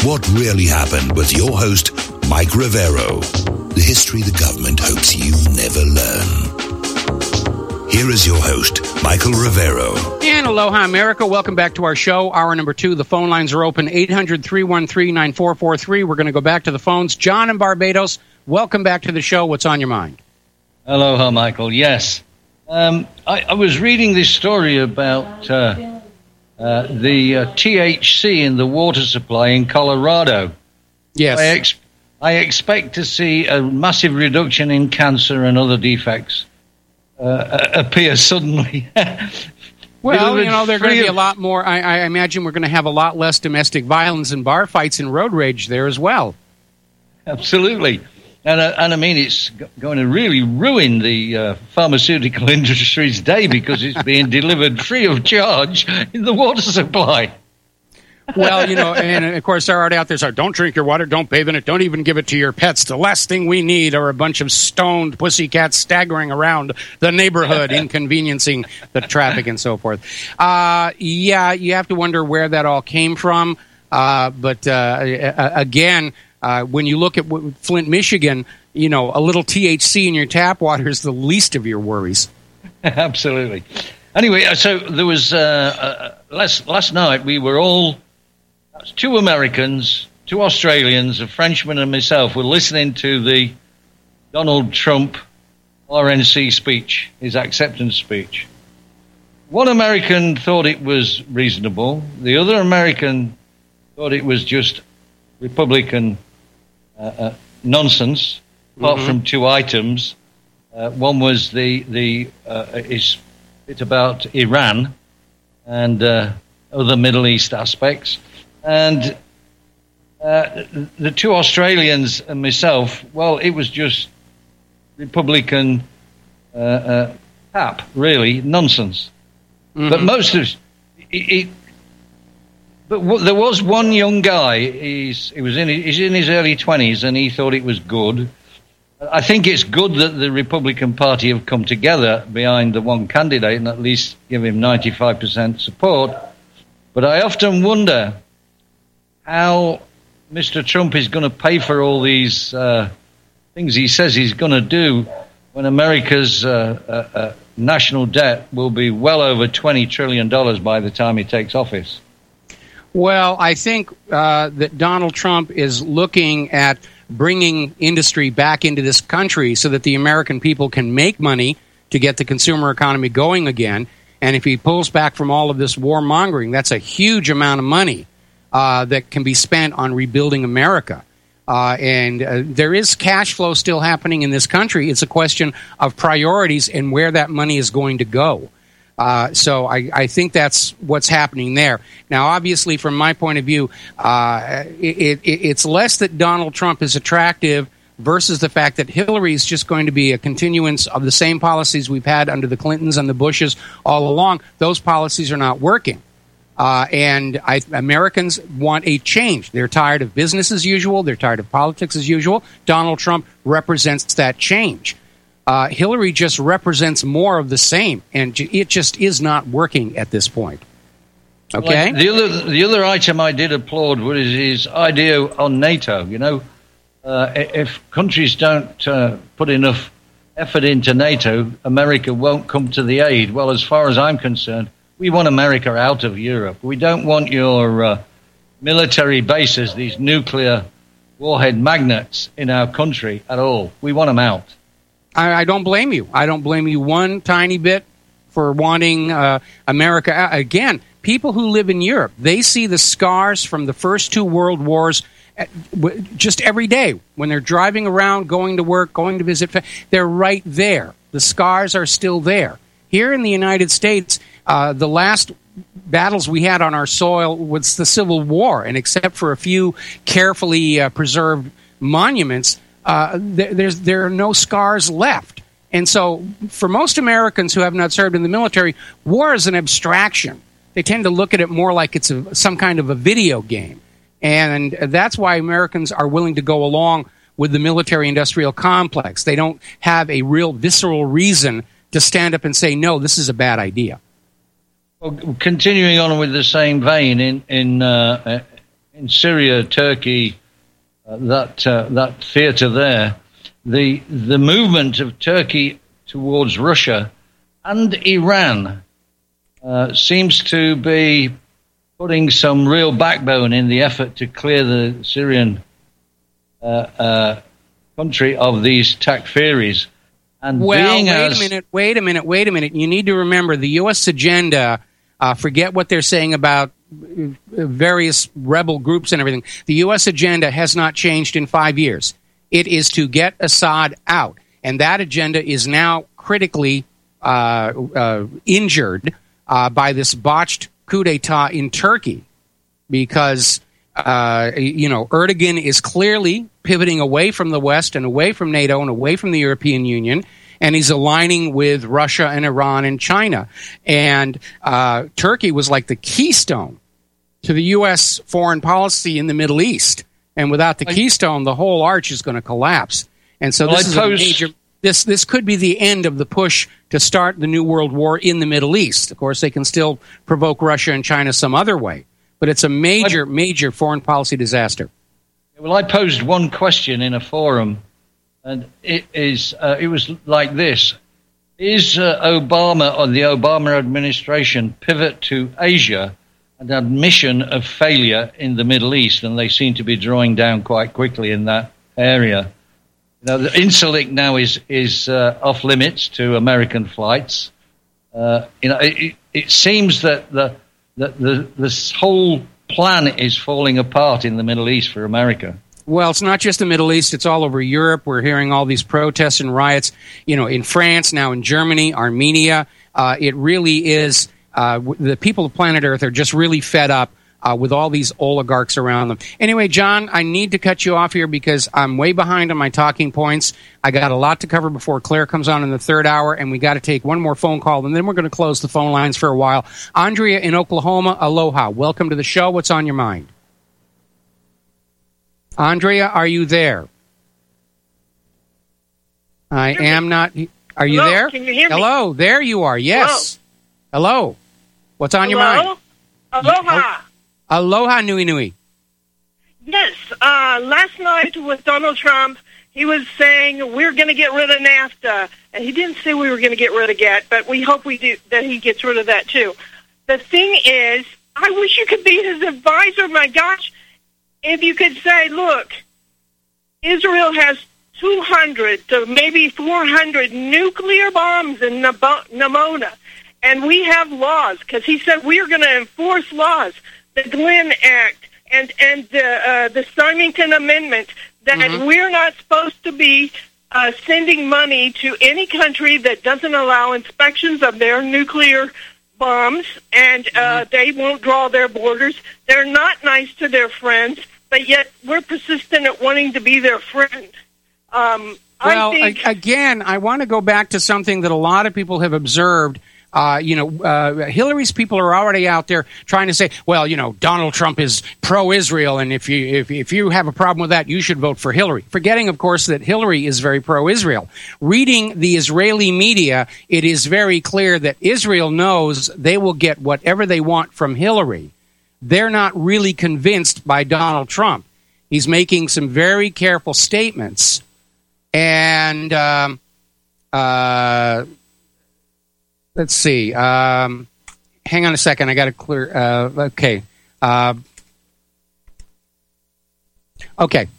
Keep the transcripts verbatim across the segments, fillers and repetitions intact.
What Really Happened with your host, Mike Rivero. The history the government hopes you never learn. Here is your host, Michael Rivero. And aloha, America. Welcome back to our show. Hour number two. The phone lines are open, eight hundred, three one three, nine four four three. We're going to go back to the phones. John in Barbados, welcome back to the show. What's on your mind? Aloha, Michael. Yes. Um, I, I was reading this story about uh, uh, the uh, T H C in the water supply in Colorado. Yes. I, ex- I expect to see a massive reduction in cancer and other defects uh, appear suddenly. Well, you know, there are going to be a lot more. I, I imagine we're going to have a lot less domestic violence and bar fights and road rage there as well. Absolutely. And, uh, and I mean, it's g- going to really ruin the uh, pharmaceutical industry's day because it's being delivered free of charge in the water supply. Well, you know, and of course, they're already out there saying, don't drink your water, don't bathe in it, don't even give it to your pets. The last thing we need are a bunch of stoned pussycats staggering around the neighborhood, inconveniencing the traffic and so forth. Uh, yeah, you have to wonder where that all came from. Uh, but uh, again, Uh, when you look at Flint, Michigan, you know, a little T H C in your tap water is the least of your worries. Absolutely. Anyway, so there was, uh, uh, last, last night we were all, two Americans, two Australians, a Frenchman and myself were listening to the Donald Trump R N C speech, his acceptance speech. One American thought it was reasonable. The other American thought it was just Republican Uh, uh, nonsense, apart mm-hmm. from two items. Uh, one was the the uh, is bit about Iran and uh, other Middle East aspects, and uh, the two Australians and myself. Well, it was just Republican uh, uh, pap, really nonsense. Mm-hmm. But most of it. it But w- there was one young guy. He's he was in he's in his early twenties, and he thought it was good. I think it's good that the Republican Party have come together behind the one candidate and at least give him ninety-five percent support. But I often wonder how Mister Trump is going to pay for all these uh, things he says he's going to do when America's uh, uh, uh, national debt will be well over twenty trillion dollars by the time he takes office. Well, I think uh, that Donald Trump is looking at bringing industry back into this country so that the American people can make money to get the consumer economy going again. And if he pulls back from all of this warmongering, that's a huge amount of money uh, that can be spent on rebuilding America. Uh, and uh, there is cash flow still happening in this country. It's a question of priorities and where that money is going to go. Uh, so I, I think that's what's happening there. Now, obviously, from my point of view, uh, it, it, it's less that Donald Trump is attractive versus the fact that Hillary is just going to be a continuance of the same policies we've had under the Clintons and the Bushes all along. Those policies are not working. Uh, and I, Americans want a change. They're tired of business as usual. They're tired of politics as usual. Donald Trump represents that change. Uh, Hillary just represents more of the same, and it just is not working at this point. Okay? Well, the other the other item I did applaud was his idea on NATO. You know, uh, if countries don't uh, put enough effort into NATO, America won't come to the aid. Well, as far as I'm concerned, we want America out of Europe. We don't want your uh, military bases, these nuclear warhead magnets in our country at all. We want them out. I, I don't blame you. I don't blame you one tiny bit for wanting uh, America out. Again, people who live in Europe, they see the scars from the first two world wars at, w- just every day when they're driving around, going to work, going to visit. They're right there. The scars are still there. Here in the United States, uh, the last battles we had on our soil was the Civil War, and except for a few carefully uh, preserved monuments, Uh, there, there's, there are no scars left. And so for most Americans who have not served in the military, war is an abstraction. They tend to look at it more like it's a, some kind of a video game. And that's why Americans are willing to go along with the military-industrial complex. They don't have a real visceral reason to stand up and say, no, this is a bad idea. Well, continuing on with the same vein, in, in uh, in Syria, Turkey, uh, that uh, that theater there, the the movement of Turkey towards Russia and Iran uh, seems to be putting some real backbone in the effort to clear the Syrian uh, uh, country of these Takfiris. And well, being wait as a minute, wait a minute, wait a minute. You need to remember the U S agenda, uh, forget what they're saying about various rebel groups and everything. The U S agenda has not changed in five years. It is to get Assad out. And that agenda is now critically uh, uh, injured uh, by this botched coup d'etat in Turkey because, uh, you know, Erdogan is clearly pivoting away from the West and away from NATO and away from the European Union, and he's aligning with Russia and Iran and China. And uh, Turkey was like the keystone to the U S foreign policy in the Middle East. And without the keystone, the whole arch is going to collapse. And so this well, is a major... This this could be the end of the push to start the New World War in the Middle East. Of course, they can still provoke Russia and China some other way. But it's a major, I, major foreign policy disaster. Well, I posed one question in a forum, and it is uh, it was like this. Is uh, Obama or the Obama administration pivot to Asia an admission of failure in the Middle East? And they seem to be drawing down quite quickly in that area. Now, the Incirlik now is is uh, off limits to American flights. Uh, you know, it, it seems that the, the the this whole plan is falling apart in the Middle East for America. Well, it's not just the Middle East; it's all over Europe. We're hearing all these protests and riots. You know, in France, now in Germany, Armenia. Uh, it really is. Uh, the people of planet Earth are just really fed up Uh, with all these oligarchs around them. Anyway, John, I need to cut you off here because I'm way behind on my talking points. I got a lot to cover before Claire comes on in the third hour, and we got to take one more phone call, and then we're going to close the phone lines for a while. Andrea in Oklahoma, aloha. Welcome to the show. What's on your mind? Andrea, are you there? I am not. Are you Hello, there? Can you hear me? Hello, there you are. Yes. Hello. Hello. What's on Hello? your mind? Aloha. Aloha, Nui Nui. Yes, uh, last night with Donald Trump, he was saying we're going to get rid of NAFTA. And he didn't say we were going to get rid of GATT, but we hope we do that he gets rid of that too. The thing is, I wish you could be his advisor. My gosh, if you could say, look, Israel has two hundred to maybe four hundred nuclear bombs in Nimona. And we have laws, because he said we are going to enforce laws, the Glenn Act and, and the, uh, the Symington Amendment, that mm-hmm. we're not supposed to be uh, sending money to any country that doesn't allow inspections of their nuclear bombs, and uh, mm-hmm. they won't draw their borders. They're not nice to their friends, but yet we're persistent at wanting to be their friend. Um, well, I think- a- again, I want to go back to something that a lot of people have observed. Uh, you know, uh, Hillary's people are already out there trying to say, well, you know, Donald Trump is pro-Israel, and if you if, if you have a problem with that, you should vote for Hillary. Forgetting, of course, that Hillary is very pro-Israel. Reading the Israeli media, it is very clear that Israel knows they will get whatever they want from Hillary. They're not really convinced by Donald Trump. He's making some very careful statements, and um, uh let's see. Um, hang on a second. I got to clear. Uh, okay. Uh, okay.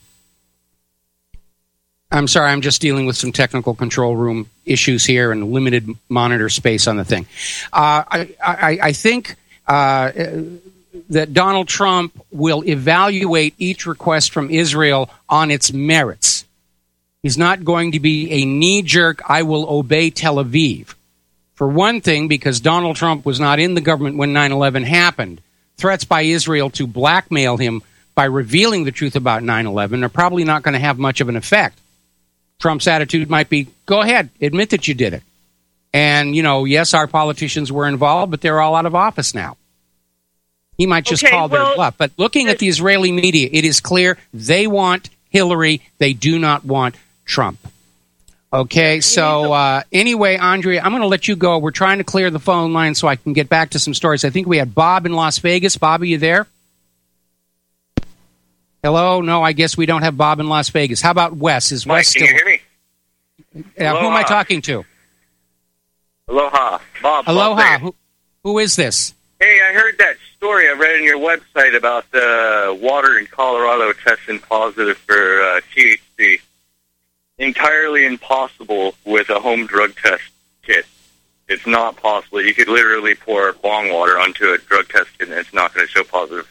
I'm sorry. I'm just dealing with some technical control room issues here and limited monitor space on the thing. Uh, I, I, I think uh, that Donald Trump will evaluate each request from Israel on its merits. He's not going to be a knee-jerk, I will obey Tel Aviv. For one thing, because Donald Trump was not in the government when nine eleven happened, threats by Israel to blackmail him by revealing the truth about nine eleven are probably not going to have much of an effect. Trump's attitude might be, go ahead, admit that you did it. And, you know, yes, our politicians were involved, but they're all out of office now. He might just okay, call well, their bluff. But looking at the Israeli media, it is clear they want Hillary. They do not want Trump. Okay, so uh, anyway, Andrea, I'm going to let you go. We're trying to clear the phone line so I can get back to some stories. I think we had Bob in Las Vegas. Bob, are you there? Hello? No, I guess we don't have Bob in Las Vegas. How about Wes? Is Mike, Wes still... can you hear me? Uh, who am I talking to? Aloha. Bob. Aloha. Bob who, who is this? Hey, I heard that story I read on your website about the water in Colorado testing positive for uh, T H C. Entirely impossible with a home drug test kit. It's not possible. You could literally pour bong water onto a drug test kit and it's not going to show positive.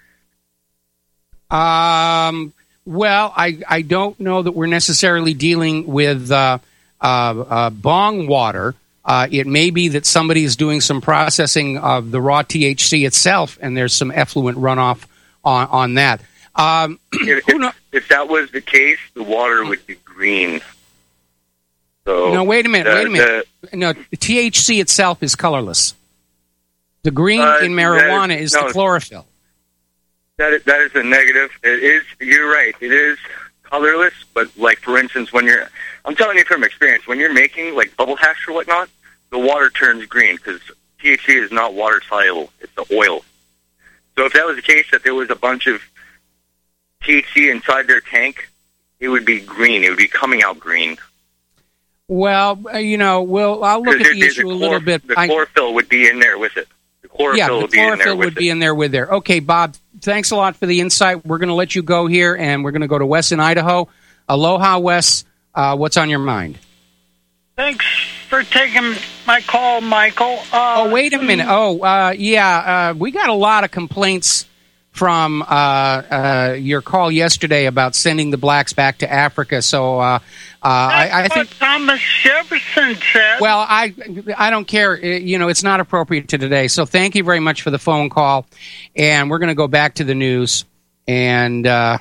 Um. Well, I, I don't know that we're necessarily dealing with uh, uh, uh, bong water. Uh, it may be that somebody is doing some processing of the raw T H C itself, and there's some effluent runoff on, on that. Um, if, if, if that was the case, the water would be green. So no, wait a minute, the, wait a minute. The, no, the T H C itself is colorless. The green uh, in marijuana is, is no, the chlorophyll. That is, that is a negative. It is. You're right. It is colorless, but like for instance, when you're, I'm telling you from experience, when you're making like bubble hash or whatnot, the water turns green because T H C is not water soluble; it's the oil. So if that was the case, that there was a bunch of T H C inside their tank, it would be green. It would be coming out green. Well, uh, you know, we'll I'll look at the, the issue the a little chlor- bit. The I, chlorophyll would be in there with it. The chlorophyll yeah, the would be in there chlorophyll with would it. be in there with there. Okay, Bob, thanks a lot for the insight. We're going to let you go here, and we're going to go to Wes in Idaho. Aloha, Wes. Uh, what's on your mind? Thanks for taking my call, Michael. Uh, oh, wait a minute. Oh, uh, yeah, uh, we got a lot of complaints from uh, uh, your call yesterday about sending the blacks back to Africa. So uh, uh, I, I think what Thomas Jefferson said. Well, I I don't care. It, you know, it's not appropriate to today. So thank you very much for the phone call, and we're going to go back to the news. And uh,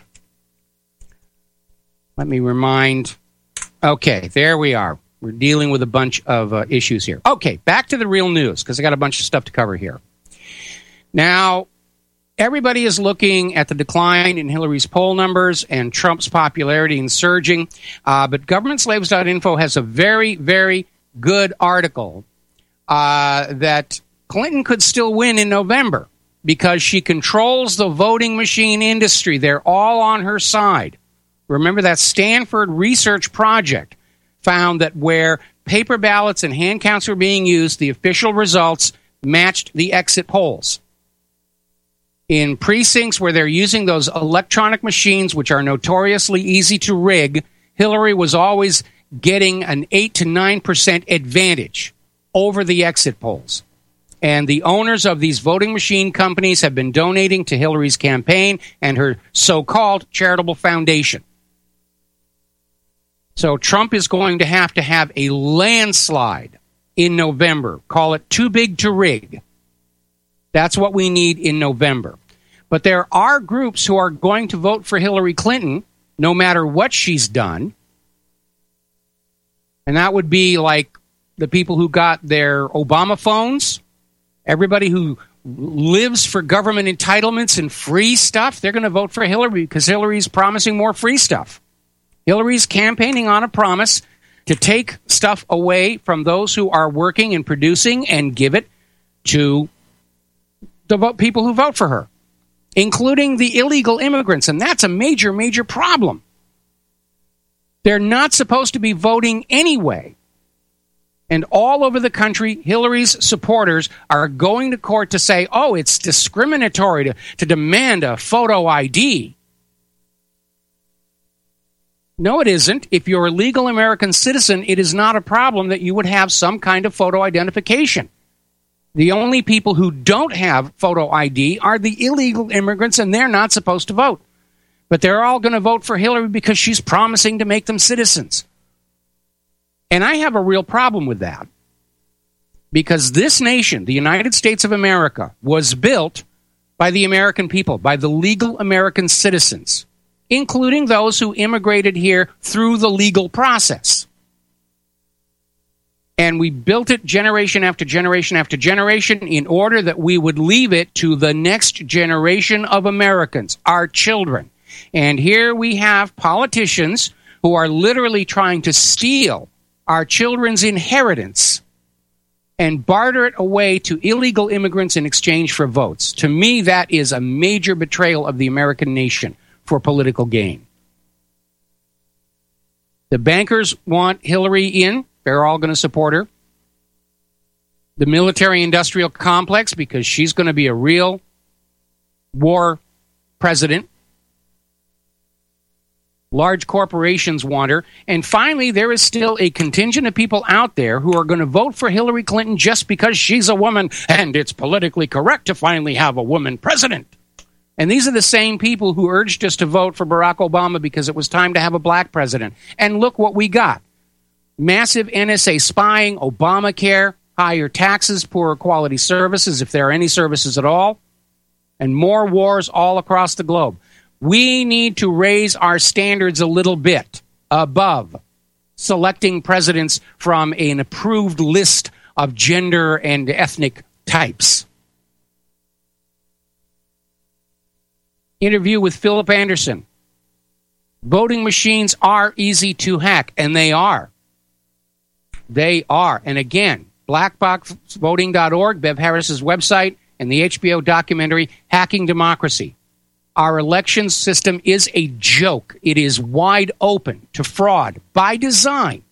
let me remind. Okay, there we are. We're dealing with a bunch of uh, issues here. Okay, back to the real news, because I got a bunch of stuff to cover here. Now, everybody is looking at the decline in Hillary's poll numbers and Trump's popularity in surging, uh, but government slaves dot info has a very, very good article uh, that Clinton could still win in November because she controls the voting machine industry. They're all on her side. Remember that Stanford research project found that where paper ballots and hand counts were being used, the official results matched the exit polls. In precincts where they're using those electronic machines, which are notoriously easy to rig, Hillary was always getting an eight to nine percent advantage over the exit polls. And the owners of these voting machine companies have been donating to Hillary's campaign and her so-called charitable foundation. So Trump is going to have to have a landslide in November. Call it too big to rig. That's what we need in November. But there are groups who are going to vote for Hillary Clinton no matter what she's done. And that would be like the people who got their Obama phones, everybody who lives for government entitlements and free stuff. They're going to vote for Hillary because Hillary's promising more free stuff. Hillary's campaigning on a promise to take stuff away from those who are working and producing and give it to the vote, people who vote for her, including the illegal immigrants. And that's a major, major problem. They're not supposed to be voting anyway. And all over the country, Hillary's supporters are going to court to say, oh, it's discriminatory to, to demand a photo I D. No, it isn't. If you're a legal American citizen, it is not a problem that you would have some kind of photo identification. The only people who don't have photo I D are the illegal immigrants, and they're not supposed to vote. But they're all going to vote for Hillary because she's promising to make them citizens. And I have a real problem with that. Because this nation, the United States of America, was built by the American people, by the legal American citizens, including those who immigrated here through the legal process. And we built it generation after generation after generation in order that we would leave it to the next generation of Americans, our children. And here we have politicians who are literally trying to steal our children's inheritance and barter it away to illegal immigrants in exchange for votes. To me, that is a major betrayal of the American nation. for political gain. The bankers want Hillary in. They're all going to support her. The military-industrial complex, because she's going to be a real war president. Large corporations want her. And finally, there is still a contingent of people out there who are going to vote for Hillary Clinton just because she's a woman and it's politically correct to finally have a woman president. And these are the same people who urged us to vote for Barack Obama because it was time to have a black president. And look what we got. Massive N S A spying, Obamacare, higher taxes, poorer quality services, if there are any services at all, and more wars all across the globe. We need to raise our standards a little bit above selecting presidents from an approved list of gender and ethnic types. Interview with Philip Anderson. Voting machines are easy to hack, and they are. They are. And again, black box voting dot org, Bev Harris's website, and the H B O documentary, Hacking Democracy. Our election system is a joke. It is wide open to fraud by design.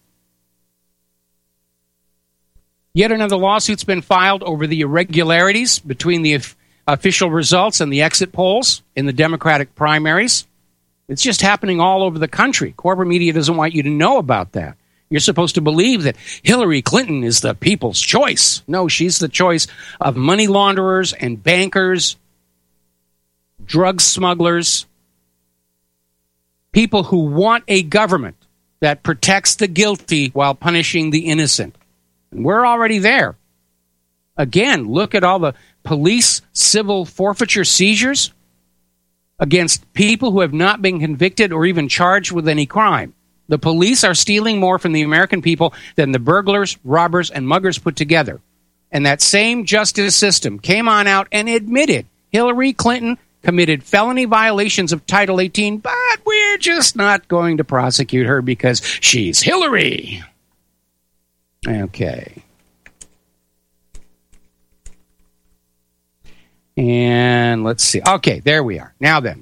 Yet another lawsuit's been filed over the irregularities between the official results and the exit polls in the Democratic primaries. It's just happening all over the country. Corporate media doesn't want you to know about that. You're supposed to believe that Hillary Clinton is the people's choice. No, she's the choice of money launderers and bankers, drug smugglers, people who want a government that protects the guilty while punishing the innocent. And we're already there. Again, look at all the police civil forfeiture seizures against people who have not been convicted or even charged with any crime. The police are stealing more from the American people than the burglars, robbers, and muggers put together. And that same justice system came on out and admitted Hillary Clinton committed felony violations of Title eighteen, but we're just not going to prosecute her because she's Hillary. Okay. And let's see. Okay, there we are. Now then.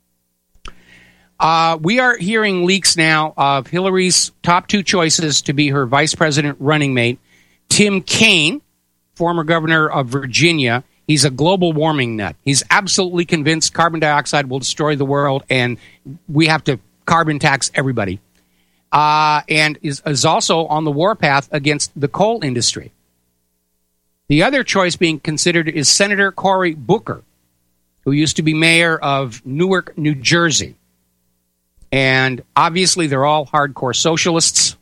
Uh, we are hearing leaks now of Hillary's top two choices to be her vice president running mate. Tim Kaine, former governor of Virginia. He's a global warming nut. He's absolutely convinced carbon dioxide will destroy the world and we have to carbon tax everybody. Uh, and is, is also on the warpath against the coal industry. The other choice being considered is Senator Cory Booker, who used to be mayor of Newark, New Jersey. And obviously they're all hardcore socialists.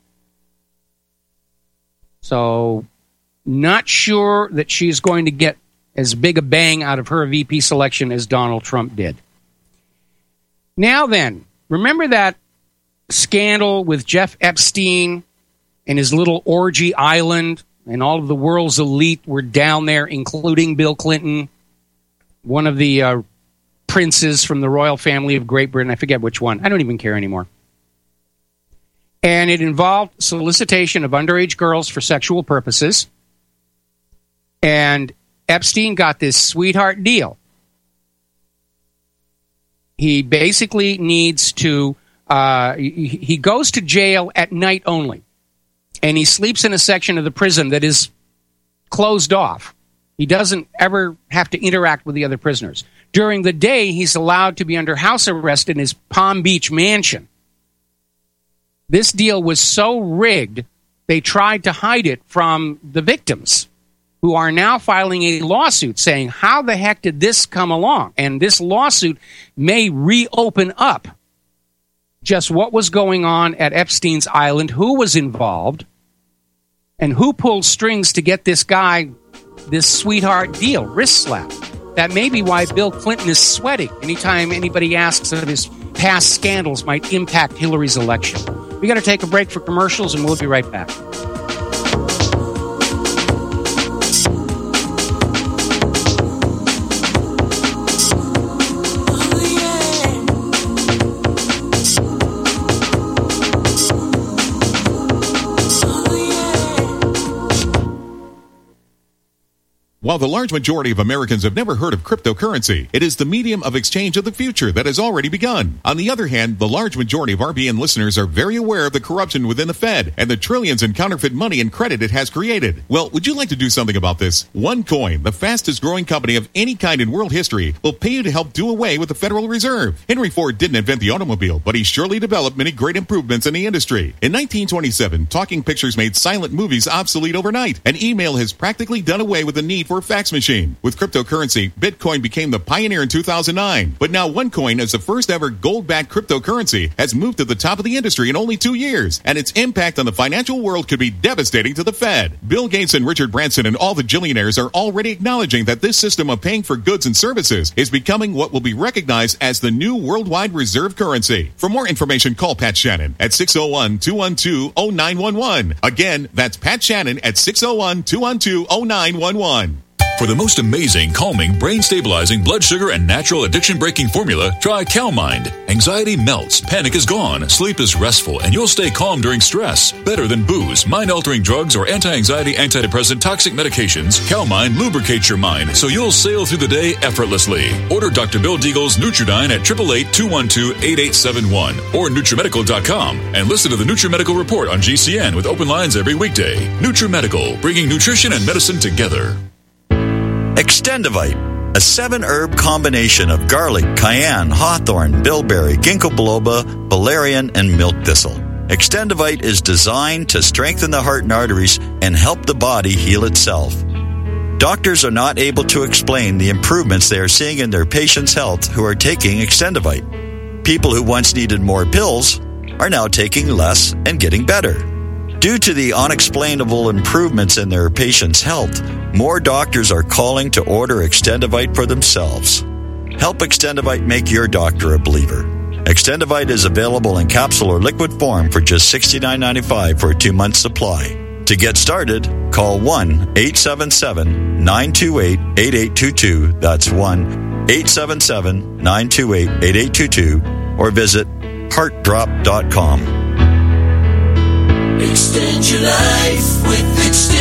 So not sure that she's going to get as big a bang out of her V P selection as Donald Trump did. Now then, remember that scandal with Jeff Epstein and his little orgy island, and all of the world's elite were down there, including Bill Clinton, one of the uh, princes from the royal family of Great Britain. I forget which one. I don't even care anymore. And it involved solicitation of underage girls for sexual purposes. And Epstein got this sweetheart deal. He basically needs to, uh, he goes to jail at night only. And he sleeps in a section of the prison that is closed off. He doesn't ever have to interact with the other prisoners. During the day, he's allowed to be under house arrest in his Palm Beach mansion. This deal was so rigged, they tried to hide it from the victims, who are now filing a lawsuit saying, how the heck did this come along? And this lawsuit may reopen up just what was going on at Epstein's Island, who was involved, and who pulled strings to get this guy this sweetheart deal, wrist slap. That may be why Bill Clinton is sweating anytime anybody asks if his past scandals might impact Hillary's election. We got to take a break for commercials, and we'll be right back. While the large majority of Americans have never heard of cryptocurrency, it is the medium of exchange of the future that has already begun. On the other hand, the large majority of R B N listeners are very aware of the corruption within the Fed and the trillions in counterfeit money and credit it has created. Well, would you like to do something about this? OneCoin, the fastest growing company of any kind in world history, will pay you to help do away with the Federal Reserve. Henry Ford didn't invent the automobile, but he surely developed many great improvements in the industry. In nineteen twenty-seven, talking pictures made silent movies obsolete overnight, and email has practically done away with the need for a fax machine. With cryptocurrency, Bitcoin became the pioneer in two thousand nine, but now OneCoin, as the first ever gold-backed cryptocurrency, has moved to the top of the industry in only two years, and its impact on the financial world could be devastating to the Fed. Bill Gates and Richard Branson and all the billionaires are already acknowledging that this system of paying for goods and services is becoming what will be recognized as the new worldwide reserve currency. For more information, call Pat Shannon at six oh one, two one two, oh nine one one. Again, that's Pat Shannon at six oh one, two one two, oh nine one one. For the most amazing, calming, brain-stabilizing, blood sugar, and natural addiction-breaking formula, try CalMind. Anxiety melts, panic is gone, sleep is restful, and you'll stay calm during stress. Better than booze, mind-altering drugs, or anti-anxiety, antidepressant, toxic medications, CalMind lubricates your mind so you'll sail through the day effortlessly. Order Doctor Bill Deagle's Nutridyne at eight eight eight, two one two, eight eight seven one or NutriMedical dot com and listen to the NutriMedical Report on G C N with open lines every weekday. NutriMedical, bringing nutrition and medicine together. Extendivite, a seven-herb combination of garlic, cayenne, hawthorn, bilberry, ginkgo biloba, valerian, and milk thistle. Extendivite is designed to strengthen the heart and arteries and help the body heal itself. Doctors are not able to explain the improvements they are seeing in their patients' health who are taking Extendivite. People who once needed more pills are now taking less and getting better. Due to the unexplainable improvements in their patients' health, more doctors are calling to order Extendivite for themselves. Help Extendivite make your doctor a believer. Extendivite is available in capsule or liquid form for just sixty-nine ninety-five for a two-month supply. To get started, call one eight seven seven, nine two eight, eight eight two two. That's one eight seven seven, nine two eight, eight eight two two or visit heart drop dot com. Extend your life with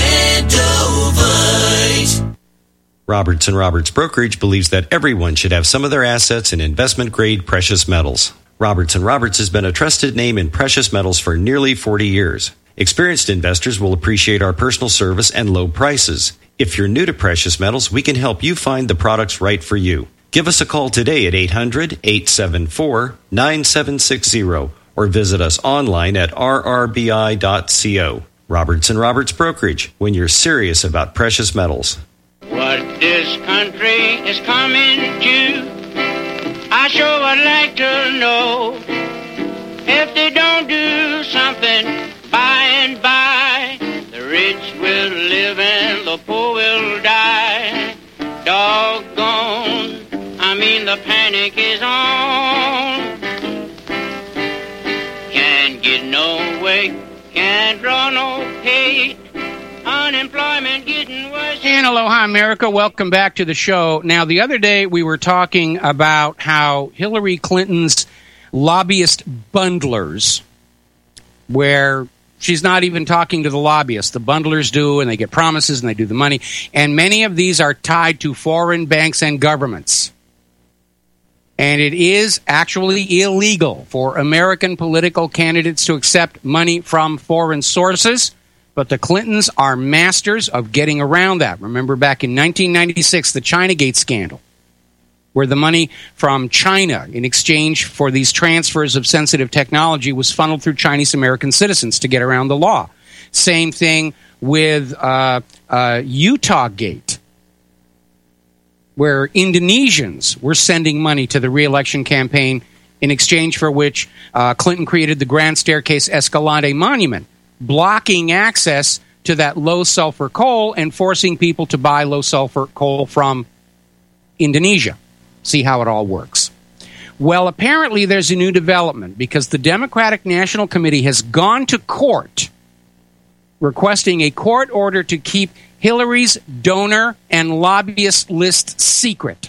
Extendovite. Roberts and Roberts Brokerage believes that everyone should have some of their assets in investment-grade precious metals. Roberts and Roberts has been a trusted name in precious metals for nearly forty years. Experienced investors will appreciate our personal service and low prices. If you're new to precious metals, we can help you find the products right for you. Give us a call today at eight hundred, eight seven four, nine seven six zero or visit us online at r r b i dot co. Roberts and Roberts Brokerage, when you're serious about precious metals. What this country is coming to, I sure would like to know. If they don't do something by and by, the rich will live and the poor will die. Doggone, I mean the panic is on. Can't get no way, can't draw no pay. Unemployment getting worse. And aloha, America. Welcome back to the show. Now, the other day we were talking about how Hillary Clinton's lobbyist bundlers, where she's not even talking to the lobbyists. The bundlers do, and they get promises, and they do the money. And many of these are tied to foreign banks and governments. And it is actually illegal for American political candidates to accept money from foreign sources. But the Clintons are masters of getting around that. Remember back in nineteen ninety-six, the Chinagate scandal, where the money from China in exchange for these transfers of sensitive technology was funneled through Chinese American citizens to get around the law. Same thing with uh, uh, Utah Gate, where Indonesians were sending money to the re-election campaign, in exchange for which uh, Clinton created the Grand Staircase Escalade Monument, blocking access to that low-sulfur coal and forcing people to buy low-sulfur coal from Indonesia. See how it all works. Well, apparently there's a new development because the Democratic National Committee has gone to court requesting a court order to keep Hillary's donor and lobbyist list secret.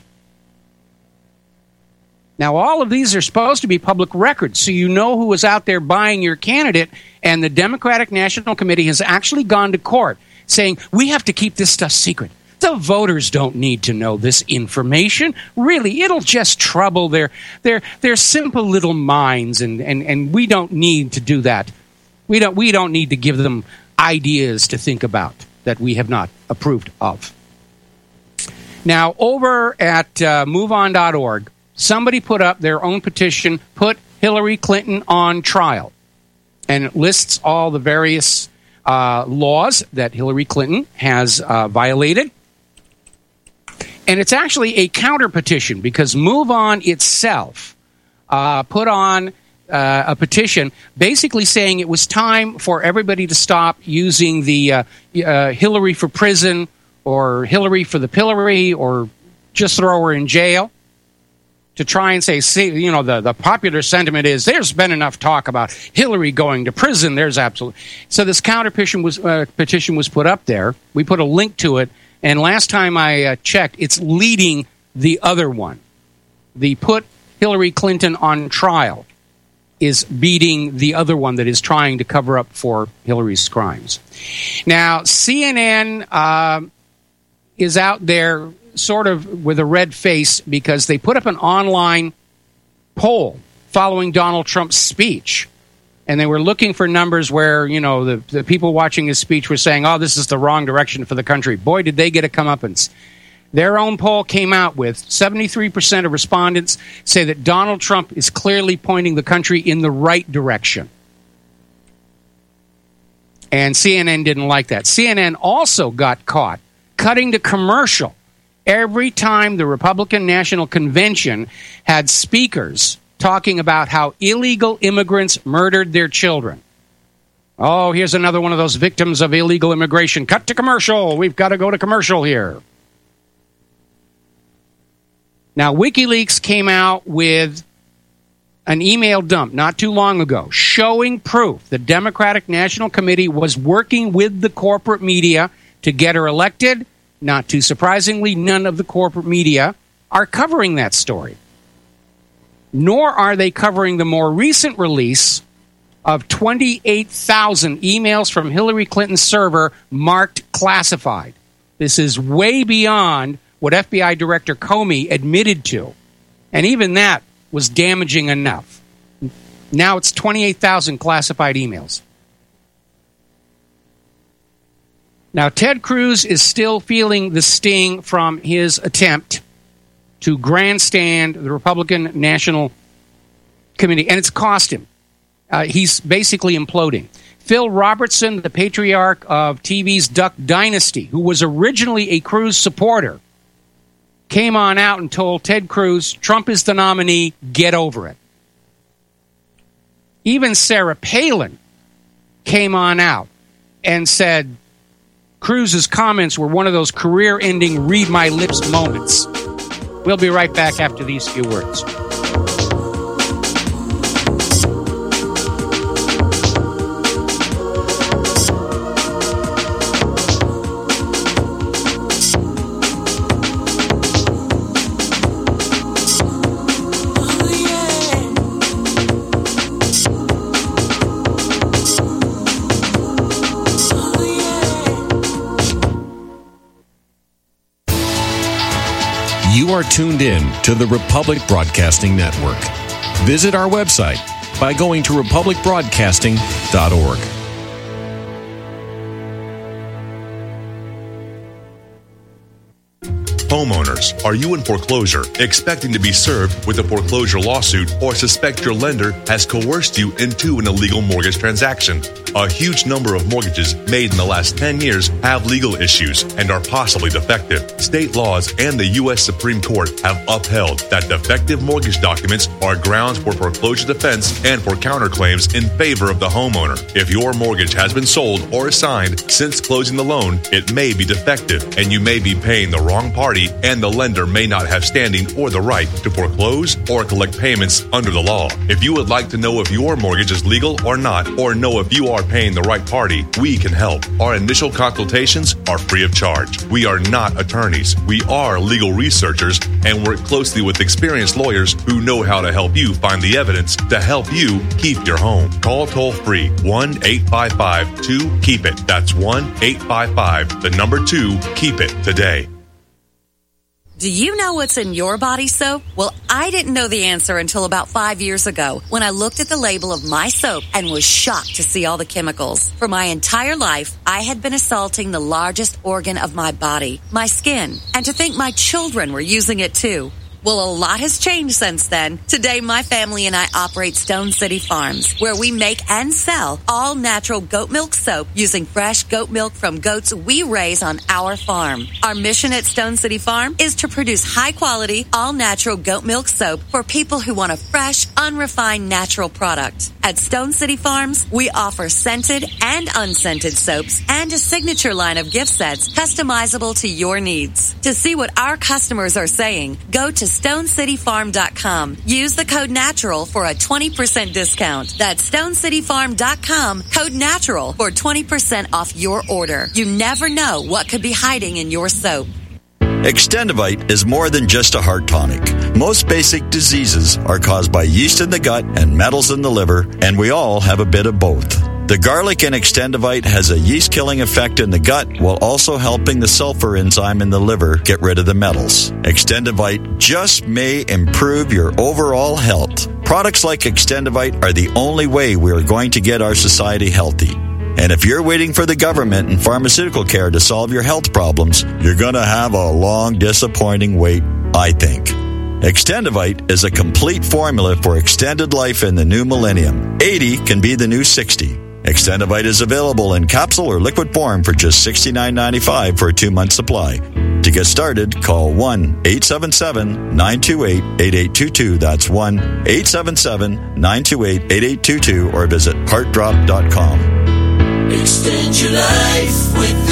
Now, all of these are supposed to be public records, so you know who is out there buying your candidate, and the Democratic National Committee has actually gone to court saying, we have to keep this stuff secret. The voters don't need to know this information. Really, it'll just trouble their their their simple little minds, and, and, and we don't need to do that. We don't we don't need to give them ideas to think about that we have not approved of. Now, over at uh, move on dot org, somebody put up their own petition, put Hillary Clinton on trial, and it lists all the various uh, laws that Hillary Clinton has uh, violated. And it's actually a counter petition because MoveOn itself uh, put on uh, a petition basically saying it was time for everybody to stop using the uh, uh, Hillary for prison or Hillary for the pillory or just throw her in jail, to try and say, see, you know, the, the popular sentiment is there's been enough talk about Hillary going to prison. There's absolutely. So this counter petition was, uh, petition was put up there. We put a link to it. And last time I uh, checked, it's leading the other one. The put Hillary Clinton on trial is beating the other one that is trying to cover up for Hillary's crimes. Now, C N N uh, is out there sort of with a red face because they put up an online poll following Donald Trump's speech. And they were looking for numbers where, you know, the, the people watching his speech were saying, oh, this is the wrong direction for the country. Boy, did they get a comeuppance. Their own poll came out with seventy-three percent of respondents say that Donald Trump is clearly pointing the country in the right direction. And C N N didn't like that. C N N also got caught cutting to commercial every time the Republican National Convention had speakers talking about how illegal immigrants murdered their children. Oh, here's another one of those victims of illegal immigration. Cut to commercial. We've got to go to commercial here. Now, WikiLeaks came out with an email dump not too long ago showing proof the Democratic National Committee was working with the corporate media to get her elected. Not too surprisingly, none of the corporate media are covering that story. Nor are they covering the more recent release of twenty-eight thousand emails from Hillary Clinton's server marked classified. This is way beyond what F B I Director Comey admitted to. And even that was damaging enough. Now it's twenty-eight thousand classified emails. Now, Ted Cruz is still feeling the sting from his attempt to grandstand the Republican National Committee, and it's cost him. Uh, he's basically imploding. Phil Robertson, the patriarch of T V's Duck Dynasty, who was originally a Cruz supporter, came on out and told Ted Cruz, Trump is the nominee, get over it. Even Sarah Palin came on out and said Cruz's comments were one of those career-ending read my lips moments. We'll be right back after these few words. You are tuned in to the Republic Broadcasting Network. Visit our website by going to republic broadcasting dot org. Homeowners, are you in foreclosure, expecting to be served with a foreclosure lawsuit, or suspect your lender has coerced you into an illegal mortgage transaction? A huge number of mortgages made in the last ten years have legal issues and are possibly defective. State laws and the U S Supreme Court have upheld that defective mortgage documents are grounds for foreclosure defense and for counterclaims in favor of the homeowner. If your mortgage has been sold or assigned since closing the loan, it may be defective and you may be paying the wrong party, and the lender may not have standing or the right to foreclose or collect payments under the law. If you would like to know if your mortgage is legal or not, or know if you are paying the right party, we can help. Our initial consultations are free of charge. We are not attorneys. We are legal researchers and work closely with experienced lawyers who know how to help you find the evidence to help you keep your home. Call toll free one eight five five two keep it. That's one eight five five the number two keep it today. Do you know what's in your body soap? Well, I didn't know the answer until about five years ago when I looked at the label of my soap and was shocked to see all the chemicals. For my entire life, I had been assaulting the largest organ of my body, my skin, and to think my children were using it too. Well, a lot has changed since then. Today, my family and I operate Stone City Farms, where we make and sell all natural goat milk soap using fresh goat milk from goats we raise on our farm. Our mission at Stone City Farm is to produce high-quality, all-natural goat milk soap for people who want a fresh, unrefined, natural product. At Stone City Farms, we offer scented and unscented soaps and a signature line of gift sets customizable to your needs. To see what our customers are saying, go to stone city farm dot com. Use the code NATURAL for a twenty percent discount. That's stone city farm dot com, code NATURAL for twenty percent off your order. You never know what could be hiding in your soap. Extendivite is more than just a heart tonic. Most basic diseases are caused by yeast in the gut and metals in the liver, and we all have a bit of both. The garlic in Extendivite has a yeast-killing effect in the gut while also helping the sulfur enzyme in the liver get rid of the metals. Extendivite just may improve your overall health. Products like Extendivite are the only way we are going to get our society healthy. And if you're waiting for the government and pharmaceutical care to solve your health problems, you're going to have a long, disappointing wait, I think. Extendivite is a complete formula for extended life in the new millennium. eighty can be the new sixty. Extendivite is available in capsule or liquid form for just sixty-nine ninety-five for a two-month supply. To get started, call one eight seven seven nine two eight eight eight two two. That's one eight seven seven nine two eight eight eight two two or visit heart drop dot com. Extend your life with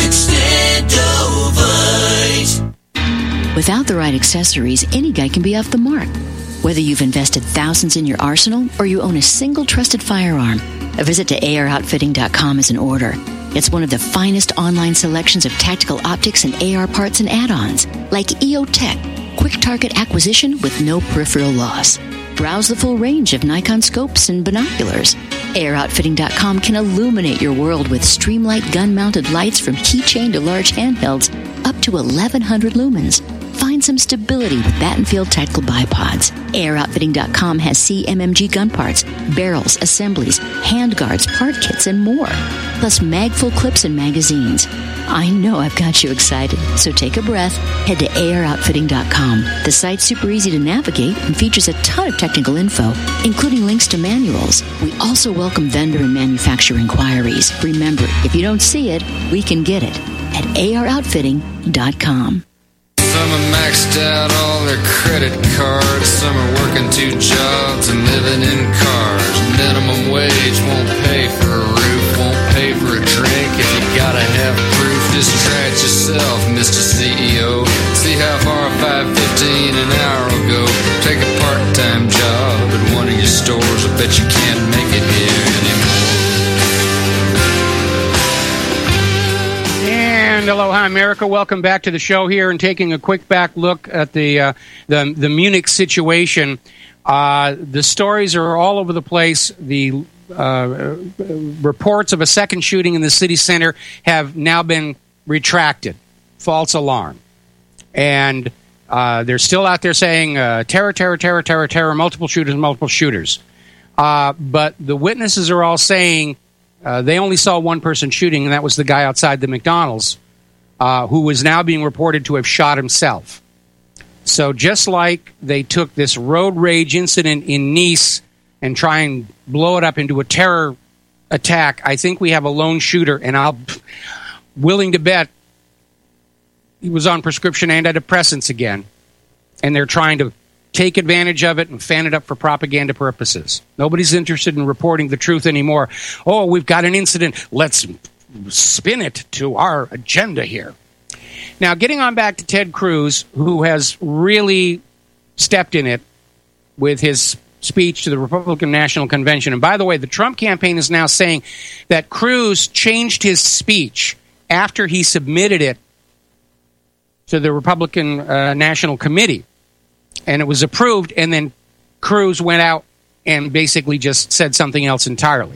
Extendovite. Without the right accessories, any guy can be off the mark. Whether you've invested thousands in your arsenal or you own a single trusted firearm, a visit to A R outfitting dot com is in order. It's one of the finest online selections of tactical optics and A R parts and add-ons, like E O Tech, quick target acquisition with no peripheral loss. Browse the full range of Nikon scopes and binoculars. A R outfitting dot com can illuminate your world with Streamlight gun-mounted lights from keychain to large handhelds up to eleven hundred lumens. Find some stability with Battenfield tactical bipods. A R outfitting dot com has C M M G gun parts, barrels, assemblies, handguards, part kits, and more. Plus magful clips and magazines. I know I've got you excited, so take a breath. Head to A R outfitting dot com. The site's super easy to navigate and features a ton of technical info, including links to manuals. We also welcome vendor and manufacturer inquiries. Remember, if you don't see it, we can get it at A R outfitting dot com. Some are maxed out all their credit cards. Some are working two jobs and living in cars. Minimum wage won't pay for a roof, won't pay for a drink. If you gotta have proof, just try it yourself, Mister C E O. See how far five fifteen an hour will go. Take a part-time job at one of your stores. I bet you can't make it here anymore. And aloha, America. Welcome back to the show here, and taking a quick back look at the uh, the, the Munich situation. Uh, the stories are all over the place. The uh, reports of a second shooting in the city center have now been retracted. False alarm. And uh, they're still out there saying uh, terror, terror, terror, terror, terror, multiple shooters, multiple shooters. Uh, but the witnesses are all saying uh, they only saw one person shooting, and that was the guy outside the McDonald's, uh, who was now being reported to have shot himself. So just like they took this road rage incident in Nice and try and blow it up into a terror attack, I think we have a lone shooter, and I'm willing to bet he was on prescription antidepressants again, and they're trying to take advantage of it and fan it up for propaganda purposes. Nobody's interested in reporting the truth anymore. Oh, we've got an incident. Let's spin it to our agenda here. Now, getting on back to Ted Cruz, who has really stepped in it with his speech to the Republican National Convention. And by the way, the Trump campaign is now saying that Cruz changed his speech after he submitted it to the Republican uh, National Committee. And it was approved, and then Cruz went out and basically just said something else entirely.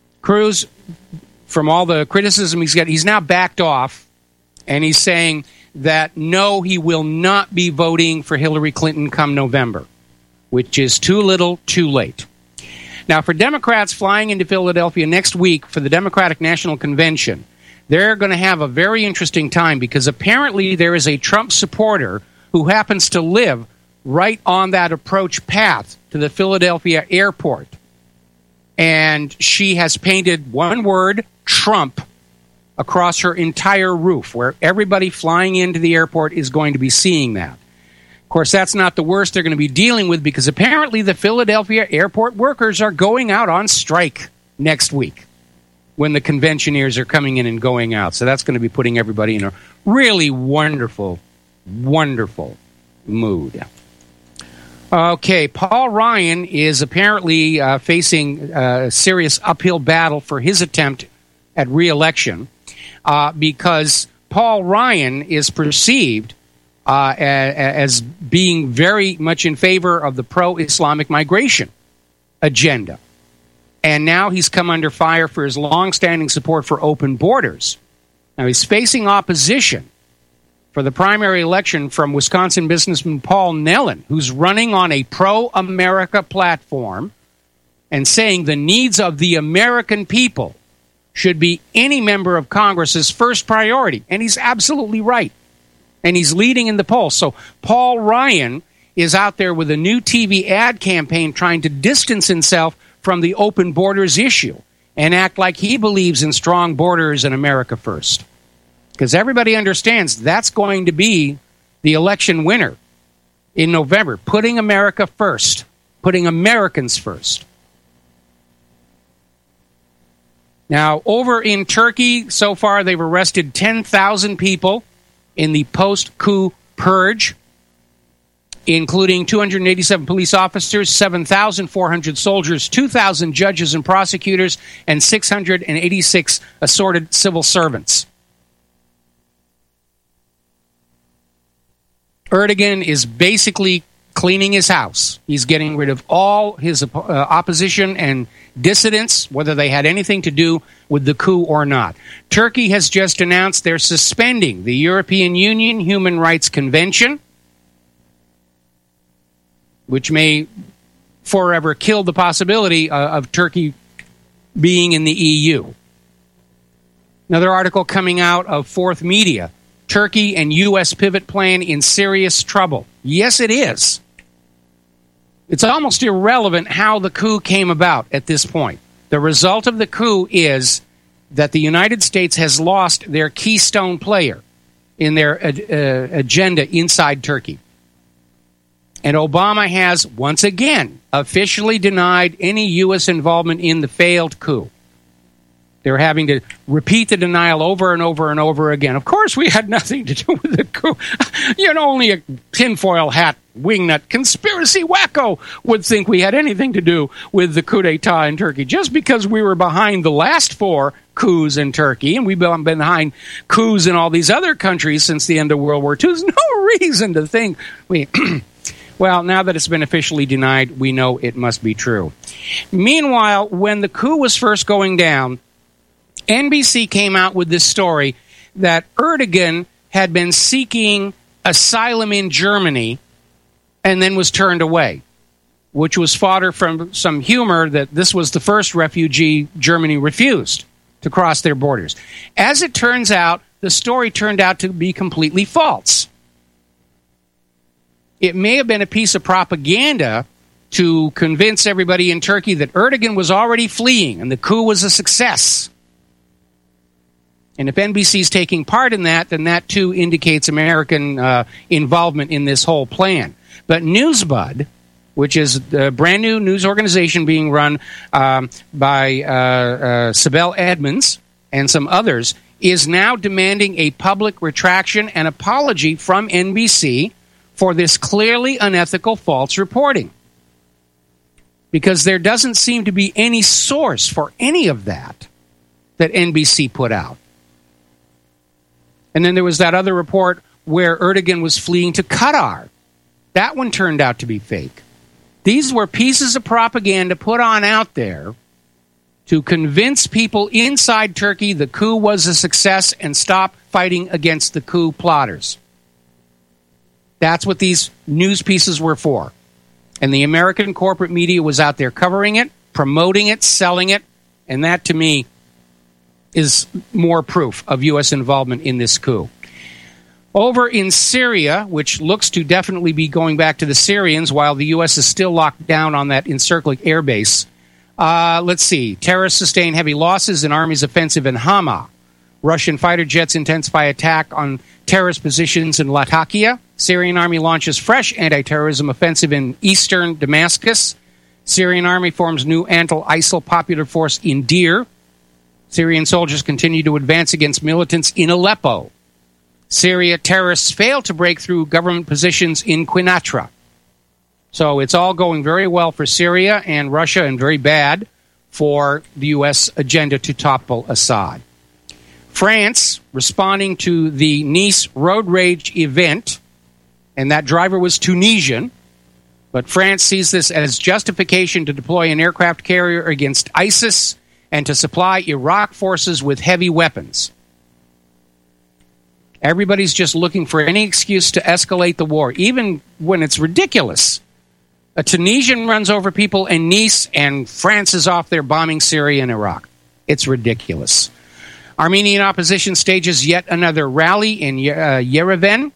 Cruz, from all the criticism he's got, he's now backed off, and he's saying that no, he will not be voting for Hillary Clinton come November, which is too little, too late. Now, for Democrats flying into Philadelphia next week for the Democratic National Convention, they're going to have a very interesting time because apparently there is a Trump supporter who happens to live right on that approach path to the Philadelphia airport. And she has painted one word, Trump, across her entire roof, where everybody flying into the airport is going to be seeing that. Of course, that's not the worst they're going to be dealing with because apparently the Philadelphia airport workers are going out on strike next week when the conventioneers are coming in and going out. So that's going to be putting everybody in a really wonderful, wonderful mood. Okay, Paul Ryan is apparently uh, facing a serious uphill battle for his attempt at re-election uh, because Paul Ryan is perceived uh, as being very much in favor of the pro-Islamic migration agenda. And now he's come under fire for his long-standing support for open borders. Now, he's facing opposition for the primary election from Wisconsin businessman Paul Nellen, who's running on a pro-America platform and saying the needs of the American people should be any member of Congress's first priority. And he's absolutely right. And he's leading in the polls. So Paul Ryan is out there with a new T V ad campaign trying to distance himself from the open borders issue and act like he believes in strong borders and America first. Because everybody understands that's going to be the election winner in November, putting America first, putting Americans first. Now, over in Turkey, so far they've arrested ten thousand people in the post-coup purge, including two hundred eighty-seven police officers, seven thousand four hundred soldiers, two thousand judges and prosecutors, and six hundred eighty-six assorted civil servants. Erdogan is basically cleaning his house. He's getting rid of all his uh, opposition and dissidents, whether they had anything to do with the coup or not. Turkey has just announced they're suspending the European Union Human Rights Convention, which may forever kill the possibility uh, of Turkey being in the E U. Another article coming out of Fourth Media. Turkey and U S pivot plan in serious trouble. Yes, it is. It's almost irrelevant how the coup came about at this point. The result of the coup is that the United States has lost their keystone player in their uh, uh, agenda inside Turkey. And Obama has, once again, officially denied any U S involvement in the failed coup. They're having to repeat the denial over and over and over again. Of course, we had nothing to do with the coup. You know, only a tinfoil hat, wingnut, conspiracy wacko would think we had anything to do with the coup d'etat in Turkey. Just because we were behind the last four coups in Turkey, and we've been behind coups in all these other countries since the end of World War Two, there's no reason to think we... Well, now that it's been officially denied, we know it must be true. Meanwhile, when the coup was first going down, N B C came out with this story that Erdogan had been seeking asylum in Germany and then was turned away, which was fodder from some humor that this was the first refugee Germany refused to cross their borders. As it turns out, the story turned out to be completely false. It may have been a piece of propaganda to convince everybody in Turkey that Erdogan was already fleeing and the coup was a success. And if N B C's taking part in that, then that too indicates American uh, involvement in this whole plan. But NewsBud, which is a brand new news organization being run um, by uh, uh, Sibel Edmonds and some others, is now demanding a public retraction and apology from N B C for this clearly unethical false reporting. Because there doesn't seem to be any source for any of that that N B C put out. And then there was that other report where Erdogan was fleeing to Qatar. That one turned out to be fake. These were pieces of propaganda put on out there to convince people inside Turkey the coup was a success and stop fighting against the coup plotters. That's what these news pieces were for. And the American corporate media was out there covering it, promoting it, selling it, and that, to me, is more proof of U S involvement in this coup. Over in Syria, which looks to definitely be going back to the Syrians while the U S is still locked down on that Incirlik air base, uh, let's see. Terrorists sustain heavy losses in Army's offensive in Hama. Russian fighter jets intensify attack on terrorist positions in Latakia. Syrian army launches fresh anti-terrorism offensive in eastern Damascus. Syrian army forms new anti-ISIL popular force in Deir. Syrian soldiers continue to advance against militants in Aleppo. Syria terrorists fail to break through government positions in Quneitra. So it's all going very well for Syria and Russia, and very bad for the U S agenda to topple Assad. France, responding to the Nice road rage event, and that driver was Tunisian, but France sees this as justification to deploy an aircraft carrier against ISIS and to supply Iraq forces with heavy weapons. Everybody's just looking for any excuse to escalate the war, even when it's ridiculous. A Tunisian runs over people in Nice, and France is off there bombing Syria and Iraq. It's ridiculous. Armenian opposition stages yet another rally in uh, Yerevan,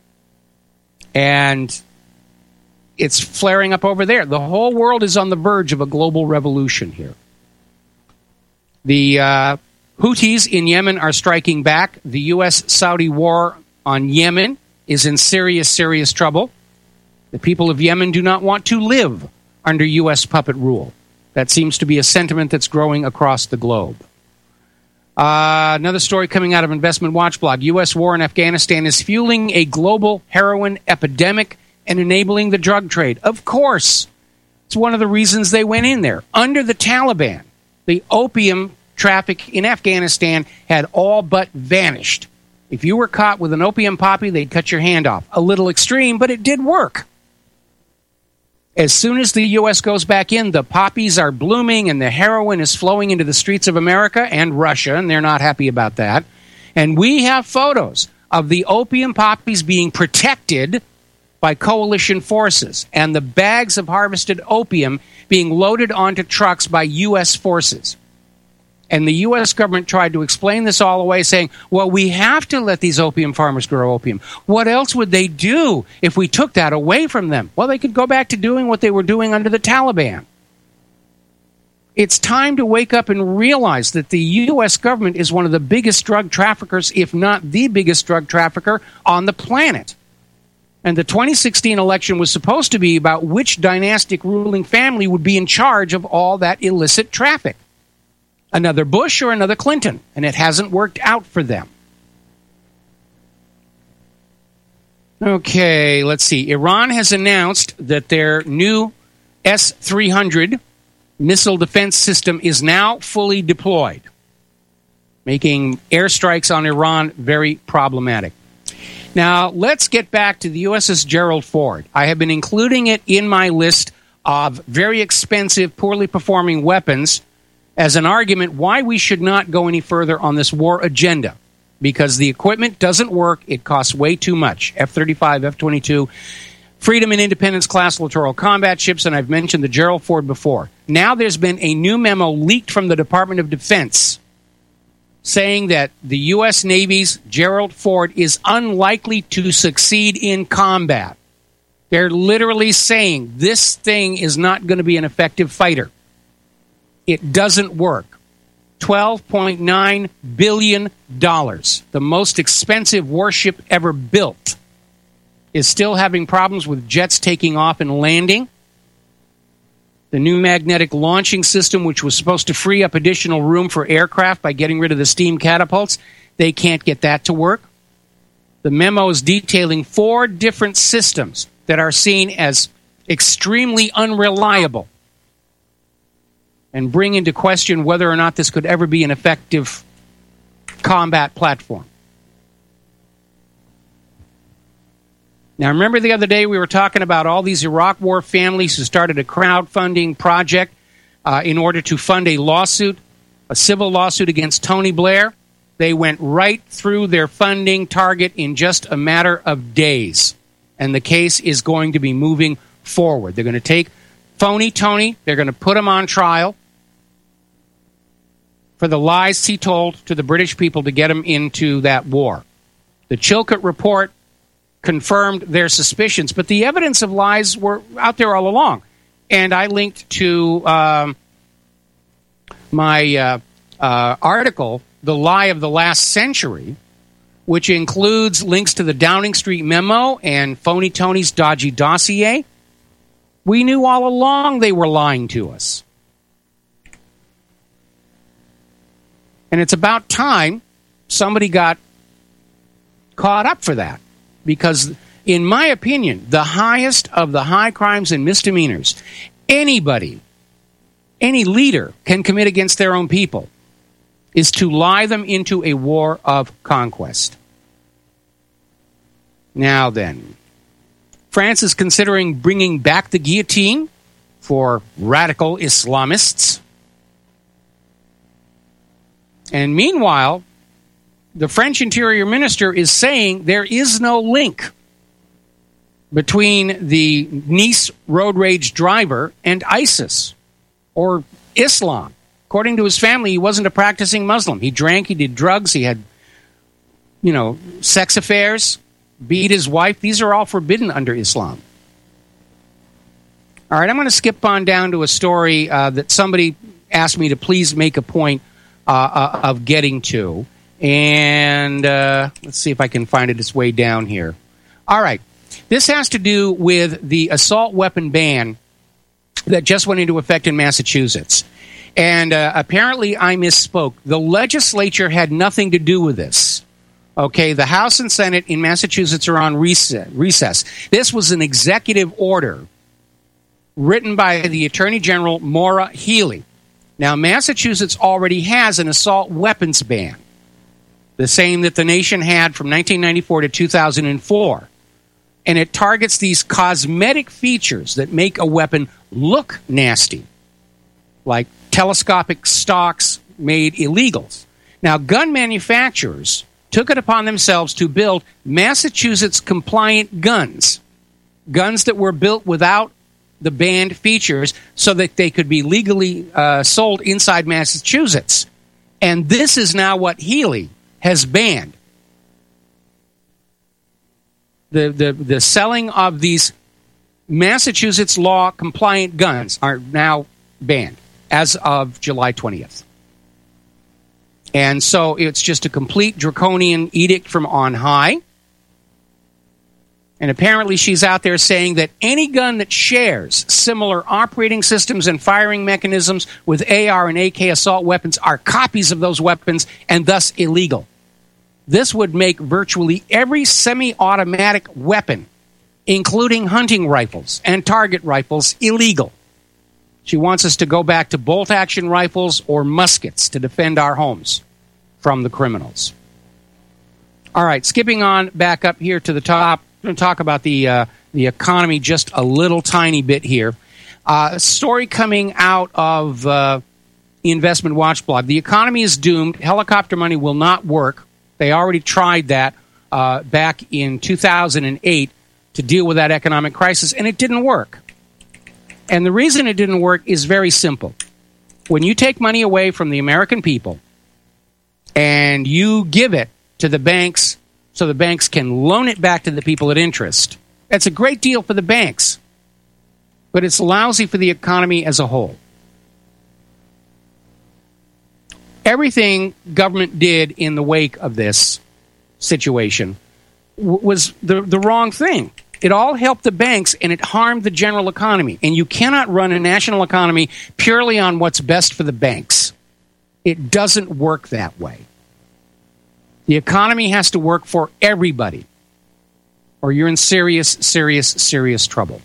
and it's flaring up over there. The whole world is on the verge of a global revolution here. The uh, Houthis in Yemen are striking back. The U S-Saudi war on Yemen is in serious, serious trouble. The people of Yemen do not want to live under U S puppet rule. That seems to be a sentiment that's growing across the globe. Uh, another story coming out of Investment Watch blog. U S war in Afghanistan is fueling a global heroin epidemic and enabling the drug trade. Of course. It's one of the reasons they went in there. Under the Taliban, the opium traffic in Afghanistan had all but vanished. If you were caught with an opium poppy, they'd cut your hand off. A little extreme, but it did work. As soon as the U S goes back in, the poppies are blooming and the heroin is flowing into the streets of America and Russia, and they're not happy about that. And we have photos of the opium poppies being protected by coalition forces and the bags of harvested opium being loaded onto trucks by U S forces. And the U S government tried to explain this all away, saying, well, we have to let these opium farmers grow opium. What else would they do if we took that away from them? Well, they could go back to doing what they were doing under the Taliban. It's time to wake up and realize that the U S government is one of the biggest drug traffickers, if not the biggest drug trafficker on the planet. And the twenty sixteen election was supposed to be about which dynastic ruling family would be in charge of all that illicit traffic. Another Bush or another Clinton, and it hasn't worked out for them. Okay, let's see. Iran has announced that their new S three hundred missile defense system is now fully deployed, making airstrikes on Iran very problematic. Now, let's get back to the U S S Gerald Ford. I have been including it in my list of very expensive, poorly performing weapons as an argument why we should not go any further on this war agenda. Because the equipment doesn't work, it costs way too much. F thirty-five, F twenty-two, Freedom and Independence class littoral combat ships, and I've mentioned the Gerald Ford before. Now there's been a new memo leaked from the Department of Defense saying that the U S Navy's Gerald Ford is unlikely to succeed in combat. They're literally saying this thing is not going to be an effective fighter. It doesn't work. twelve point nine billion dollars, the most expensive warship ever built, is still having problems with jets taking off and landing. The new magnetic launching system, which was supposed to free up additional room for aircraft by getting rid of the steam catapults, they can't get that to work. The memo is detailing four different systems that are seen as extremely unreliable and bring into question whether or not this could ever be an effective combat platform. Now, remember the other day we were talking about all these Iraq War families who started a crowdfunding project uh, in order to fund a lawsuit, a civil lawsuit against Tony Blair? They went right through their funding target in just a matter of days. and the case is going to be moving forward. They're going to take Phony Tony, they're going to put him on trial for the lies he told to the British people to get him into that war. The Chilcot report confirmed their suspicions, but the evidence of lies were out there all along. And I linked to um, my uh, uh, article, The Lie of the Last Century, which includes links to the Downing Street memo and Phony Tony's dodgy dossier. We knew all along they were lying to us. And it's about time somebody got caught up for that. Because, in my opinion, the highest of the high crimes and misdemeanors anybody, any leader can commit against their own people is to lie them into a war of conquest. Now then, France is considering bringing back the guillotine for radical Islamists. And meanwhile, the French Interior Minister is saying there is no link between the Nice road rage driver and ISIS or Islam. According to his family, he wasn't a practicing Muslim. He drank, he did drugs, he had, you know, sex affairs, beat his wife. These are all forbidden under Islam. All right, I'm going to skip on down to a story uh, that somebody asked me to please make a point uh, uh, of getting to. And uh, let's see if I can find it its way down here. All right. This has to do with the assault weapon ban that just went into effect in Massachusetts. And uh, apparently I misspoke. The legislature had nothing to do with this. Okay, the House and Senate in Massachusetts are on recess. This was an executive order written by the Attorney General Maura Healey. Now, Massachusetts already has an assault weapons ban, the same that the nation had from nineteen ninety-four to two thousand four. And it targets these cosmetic features that make a weapon look nasty, like telescopic stocks made illegals. Now, gun manufacturers took it upon themselves to build Massachusetts-compliant guns, guns that were built without the banned features so that they could be legally uh, sold inside Massachusetts. And this is now what Healey has banned. The, the, the selling of these Massachusetts law-compliant guns are now banned as of July twentieth. And so it's just a complete draconian edict from on high. And apparently she's out there saying that any gun that shares similar operating systems and firing mechanisms with A R and A K assault weapons are copies of those weapons and thus illegal. This would make virtually every semi-automatic weapon, including hunting rifles and target rifles, illegal. She wants us to go back to bolt-action rifles or muskets to defend our homes from the criminals. All right, skipping on back up here to the top, I'm going to talk about the uh, the economy just a little tiny bit here. Uh, a story coming out of uh, Investment Watch blog. The economy is doomed. Helicopter money will not work. They already tried that uh, back in two thousand eight to deal with that economic crisis, and it didn't work. And the reason it didn't work is very simple. When you take money away from the American people and you give it to the banks so the banks can loan it back to the people at interest, that's a great deal for the banks, but it's lousy for the economy as a whole. Everything government did in the wake of this situation w- was the, the wrong thing. It all helped the banks, and it harmed the general economy. And you cannot run a national economy purely on what's best for the banks. It doesn't work that way. The economy has to work for everybody, or you're in serious, serious, serious trouble.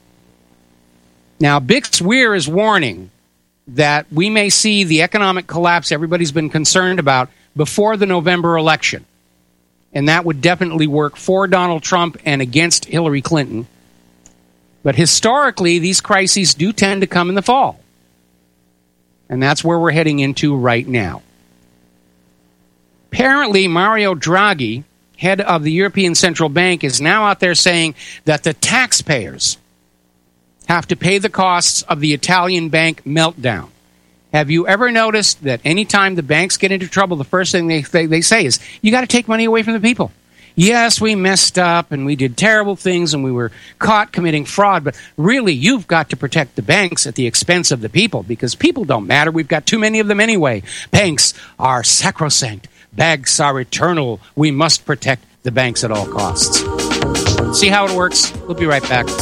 Now, Bix Weir is warning that we may see the economic collapse everybody's been concerned about before the November election. And that would definitely work for Donald Trump and against Hillary Clinton. But historically, these crises do tend to come in the fall. And that's where we're heading into right now. Apparently, Mario Draghi head of the European Central Bank, is now out there saying that the taxpayers have to pay the costs of the Italian bank meltdown. Have you ever noticed that anytime the banks get into trouble, the first thing they, they, they say is, you got to take money away from the people? Yes, we messed up and we did terrible things and we were caught committing fraud, but really you've got to protect the banks at the expense of the people, because people don't matter. We've got too many of them anyway. Banks are sacrosanct. Banks are eternal. We must protect the banks at all costs. See how it works? We'll be right back.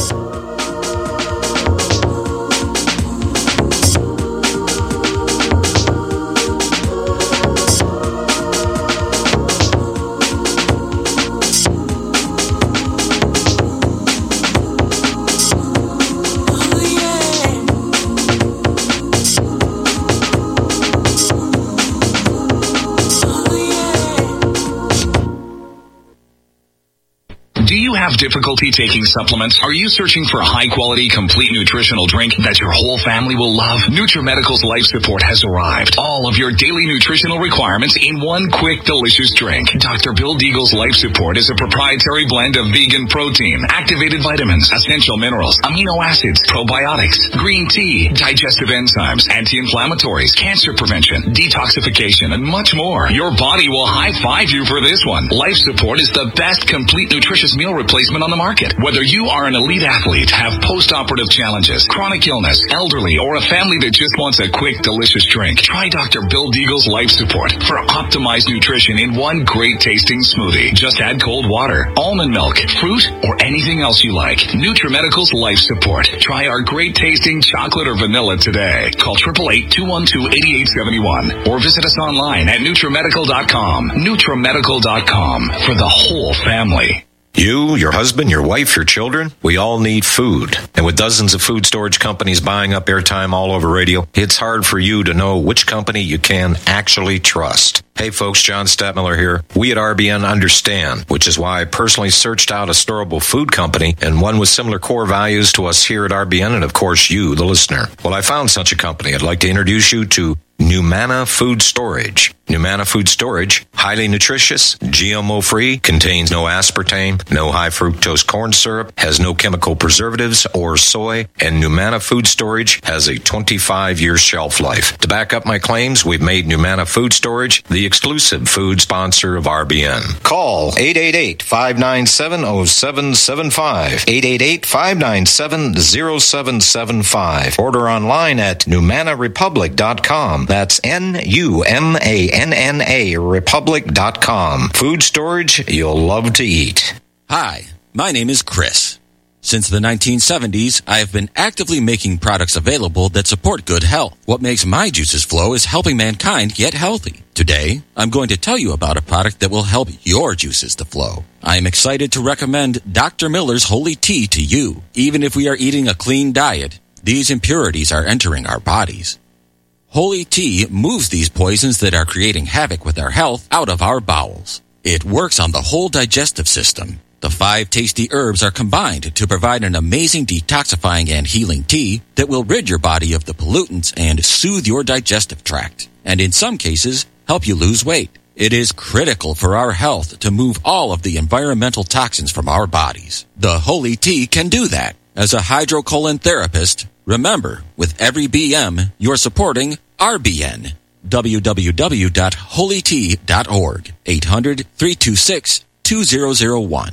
Do you have difficulty taking supplements? Are you searching for a high-quality, complete nutritional drink that your whole family will love? NutriMedical's Life Support has arrived. All of your daily nutritional requirements in one quick, delicious drink. Doctor Bill Deagle's Life Support is a proprietary blend of vegan protein, activated vitamins, essential minerals, amino acids, probiotics, green tea, digestive enzymes, anti-inflammatories, cancer prevention, detoxification, and much more. Your body will high-five you for this one. Life Support is the best complete nutritious meal replacement on the market. Whether you are an elite athlete, have post-operative challenges, chronic illness, elderly, or a family that just wants a quick, delicious drink, try Doctor Bill Deagle's Life Support for optimized nutrition in one great-tasting smoothie. Just add cold water, almond milk, fruit, or anything else you like. NutriMedical's Life Support. Try our great-tasting chocolate or vanilla today. Call eight eight eight, two one two, eight eight seven one or visit us online at NutriMedical dot com. NutriMedical dot com for the whole family. You, your husband, your wife, your children, we all need food. And with dozens of food storage companies buying up airtime all over radio, it's hard for you to know which company you can actually trust. Hey folks, John Stadtmiller here. We at R B N understand, which is why I personally searched out a storable food company and one with similar core values to us here at R B N and of course you, the listener. Well, I found such a company. I'd like to introduce you to Numana Food Storage. Numana Food Storage, highly nutritious, G M O-free, contains no aspartame, no high fructose corn syrup, has no chemical preservatives or soy, and Numana Food Storage has a twenty-five year shelf life. To back up my claims, we've made Numana Food Storage the exclusive food sponsor of R B N. Call eight eight eight, five nine seven, zero seven seven five, eight eight eight, five nine seven, zero seven seven five. Order online at Numana Republic dot com. That's N U M A N N A Republic dot com. Food storage you'll love to eat. Hi, my name is Chris. Since the nineteen seventies, I have been actively making products available that support good health. What makes my juices flow is helping mankind get healthy. Today, I'm going to tell you about a product that will help your juices to flow. I am excited to recommend Doctor Miller's Holy Tea to you. Even if we are eating a clean diet, these impurities are entering our bodies. Holy Tea moves these poisons that are creating havoc with our health out of our bowels. It works on the whole digestive system. The five tasty herbs are combined to provide an amazing detoxifying and healing tea that will rid your body of the pollutants and soothe your digestive tract, and in some cases, help you lose weight. It is critical for our health to move all of the environmental toxins from our bodies. The Holy Tea can do that. As a hydrocolon therapist, remember, with every B M, you're supporting R B N. w w w dot holy tea dot org. eight hundred, three two six, two zero zero one.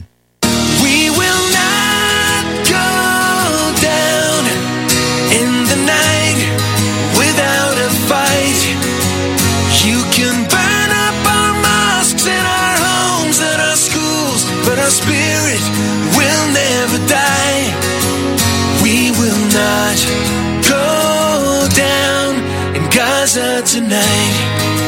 We will not go down in the night without a fight. You can burn up our mosques and our homes and our schools, but our spirit will never die. We will not go down in Gaza tonight.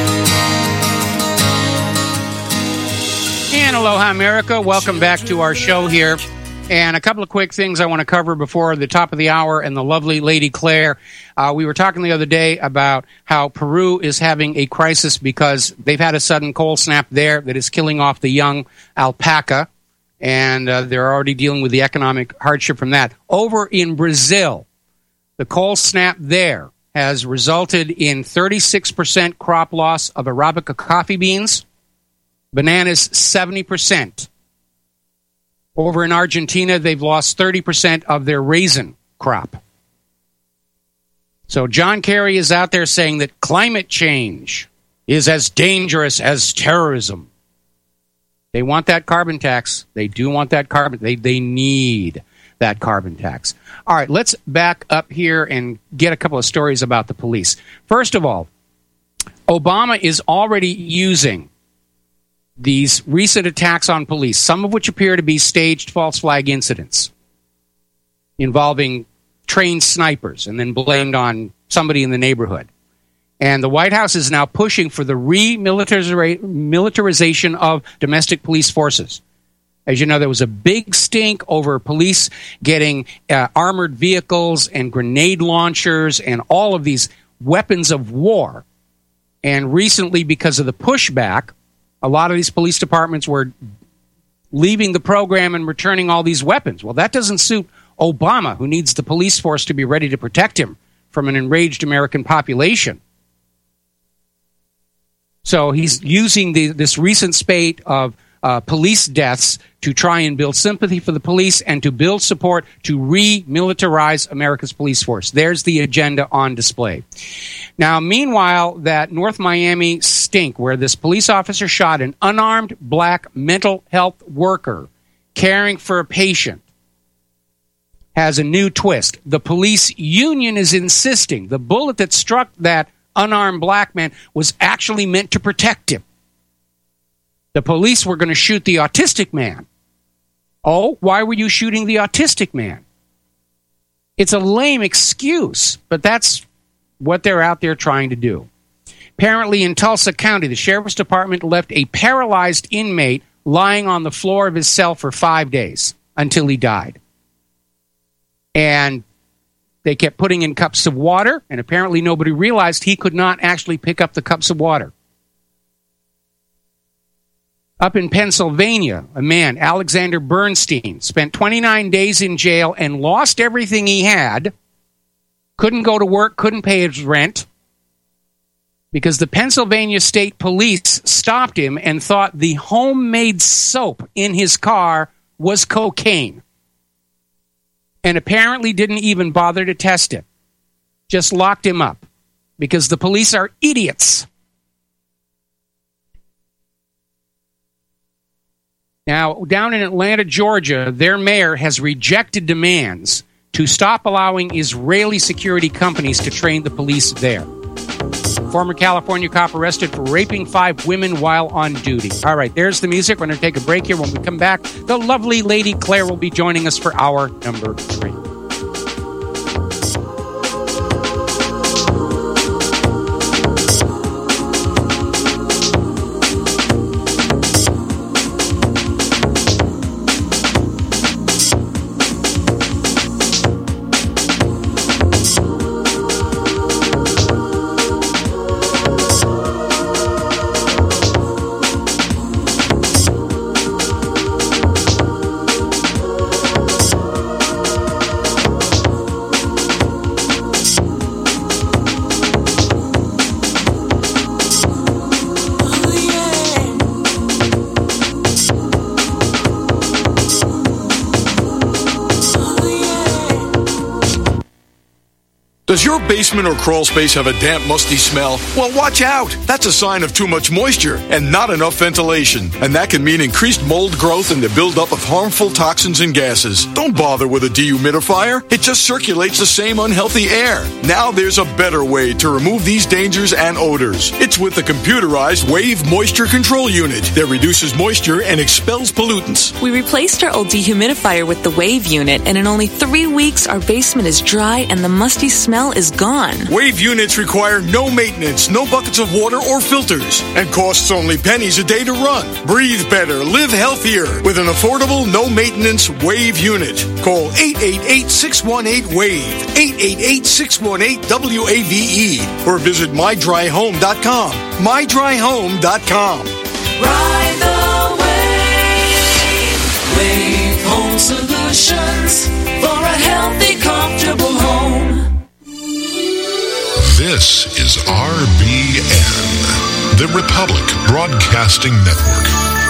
And aloha, America. Welcome back to our show here. And a couple of quick things I want to cover before the top of the hour and the lovely Lady Claire. Uh, we were talking the other day about how Peru is having a crisis because they've had a sudden cold snap there that is killing off the young alpaca. And uh, they're already dealing with the economic hardship from that. Over in Brazil, the cold snap there has resulted in thirty-six percent crop loss of Arabica coffee beans. Bananas, seventy percent. Over in Argentina, they've lost thirty percent of their raisin crop. So John Kerry is out there saying that climate change is as dangerous as terrorism. They want that carbon tax. They do want that carbon. They they need that carbon tax. All right, let's back up here and get a couple of stories about the police. First of all, Obama is already using these recent attacks on police, some of which appear to be staged false flag incidents involving trained snipers and then blamed on somebody in the neighborhood. And the White House is now pushing for the remilitarization of domestic police forces. As you know, there was a big stink over police getting uh, armored vehicles and grenade launchers and all of these weapons of war. And recently, because of the pushback, a lot of these police departments were leaving the program and returning all these weapons. Well, that doesn't suit Obama, who needs the police force to be ready to protect him from an enraged American population. So he's using the, this recent spate of uh, police deaths to try and build sympathy for the police and to build support to remilitarize America's police force. There's the agenda on display. Now, meanwhile, that North Miami stink where this police officer shot an unarmed black mental health worker caring for a patient has a new twist. The police union is insisting the bullet that struck that unarmed black man was actually meant to protect him. The police were going to shoot the autistic man. Oh, why were you shooting the autistic man? It's a lame excuse, but that's what they're out there trying to do. Apparently in Tulsa County, the sheriff's department left a paralyzed inmate lying on the floor of his cell for five days until he died. And they kept putting in cups of water, and apparently nobody realized he could not actually pick up the cups of water. Up in Pennsylvania, a man, Alexander Bernstein, spent twenty-nine days in jail and lost everything he had, couldn't go to work, couldn't pay his rent, because the Pennsylvania State Police stopped him and thought the homemade soap in his car was cocaine. And apparently didn't even bother to test it. Just locked him up. Because the police are idiots. Now, down in Atlanta, Georgia, their mayor has rejected demands to stop allowing Israeli security companies to train the police there. Former California cop arrested for raping five women while on duty. All right, there's the music. We're going to take a break here. When we come back, the lovely Lady Claire will be joining us for hour number three. Does your basement or crawl space have a damp, musty smell? Well, watch out. That's a sign of too much moisture and not enough ventilation. And that can mean increased mold growth and the buildup of harmful toxins and gases. Don't bother with a dehumidifier. It just circulates the same unhealthy air. Now there's a better way to remove these dangers and odors. It's with the computerized Wave Moisture Control Unit that reduces moisture and expels pollutants. We replaced our old dehumidifier with the Wave unit, and in only three weeks, our basement is dry and the musty smell is gone. Wave units require no maintenance, no buckets of water or filters, and costs only pennies a day to run. Breathe better, live healthier with an affordable, no-maintenance Wave unit. Call eight eight eight, six one eight, WAVE, eight eight eight, six one eight, W A V E, or visit my dry home dot com. my dry home dot com. Ride the wave. Wave Home Solutions for a healthy, comfortable home. This is R B N, The Republic Broadcasting Network.